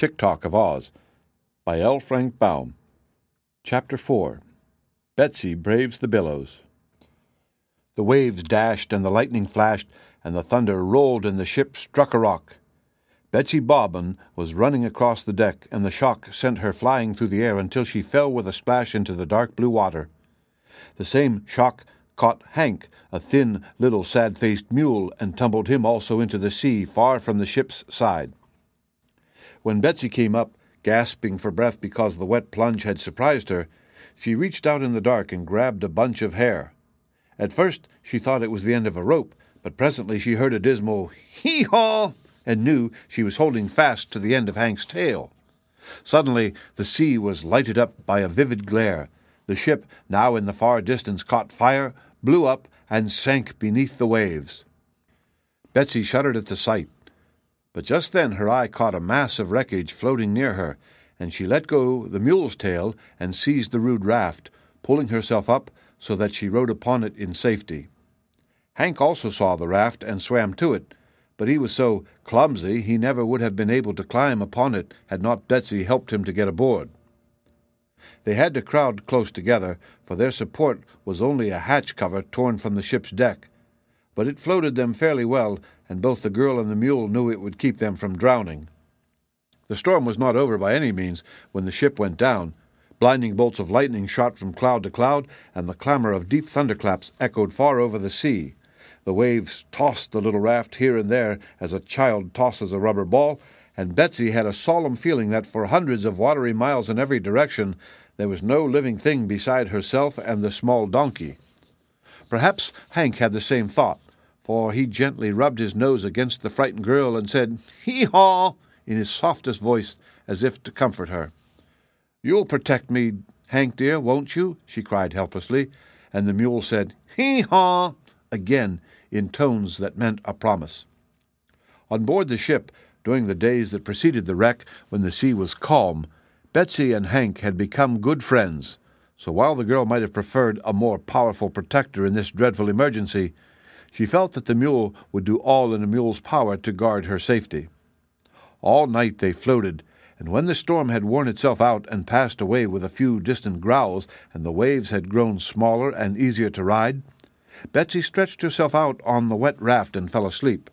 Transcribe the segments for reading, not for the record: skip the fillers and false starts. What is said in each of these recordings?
Tick-Tock of Oz, by L. Frank Baum. Chapter 4. Betsy Braves the Billows. The waves dashed, and the lightning flashed, and the thunder rolled, and the ship struck a rock. Betsy Bobbin was running across the deck, and the shock sent her flying through the air until she fell with a splash into the dark blue water. The same shock caught Hank, a thin, little, sad-faced mule, and tumbled him also into the sea, far from the ship's side. When Betsy came up, gasping for breath because the wet plunge had surprised her, she reached out in the dark and grabbed a bunch of hair. At first she thought it was the end of a rope, but presently she heard a dismal hee-haw and knew she was holding fast to the end of Hank's tail. Suddenly the sea was lighted up by a vivid glare. The ship, now in the far distance, caught fire, blew up, and sank beneath the waves. Betsy shuddered at the sight. But just then her eye caught a mass of wreckage floating near her, and she let go the mule's tail and seized the rude raft, pulling herself up so that she rode upon it in safety. Hank also saw the raft and swam to it, but he was so clumsy he never would have been able to climb upon it had not Betsy helped him to get aboard. They had to crowd close together, for their support was only a hatch cover torn from the ship's deck. But it floated them fairly well, and both the girl and the mule knew it would keep them from drowning. The storm was not over by any means when the ship went down. Blinding bolts of lightning shot from cloud to cloud, and the clamor of deep thunderclaps echoed far over the sea. The waves tossed the little raft here and there as a child tosses a rubber ball, and Betsy had a solemn feeling that for hundreds of watery miles in every direction there was no living thing beside herself and the small donkey. Perhaps Hank had the same thought, for he gently rubbed his nose against the frightened girl and said, "Hee-haw!" in his softest voice, as if to comfort her. "You'll protect me, Hank dear, won't you?" she cried helplessly, and the mule said, "Hee-haw!" again in tones that meant a promise. On board the ship, during the days that preceded the wreck, when the sea was calm, Betsy and Hank had become good friends. So while the girl might have preferred a more powerful protector in this dreadful emergency, she felt that the mule would do all in a mule's power to guard her safety. All night they floated, and when the storm had worn itself out and passed away with a few distant growls, and the waves had grown smaller and easier to ride, Betsy stretched herself out on the wet raft and fell asleep.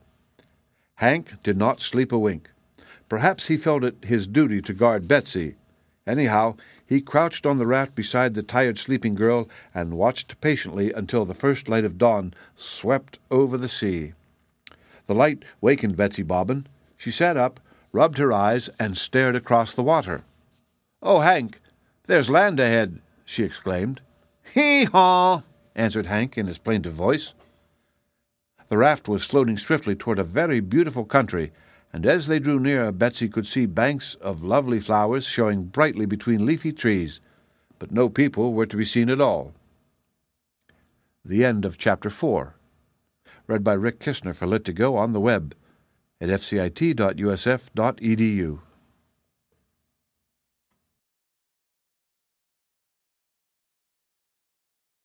Hank did not sleep a wink. Perhaps he felt it his duty to guard Betsy. Anyhow, he crouched on the raft beside the tired sleeping girl and watched patiently until the first light of dawn swept over the sea. The light wakened Betsy Bobbin. She sat up, rubbed her eyes, and stared across the water. "Oh, Hank, there's land ahead," she exclaimed. "Hee-haw!" answered Hank in his plaintive voice. The raft was floating swiftly toward a very beautiful country, and as they drew near, Betsy could see banks of lovely flowers showing brightly between leafy trees, but no people were to be seen at all. The end of Chapter 4. Read by Rick Kistner for Lit2Go on the web at fcit.usf.edu.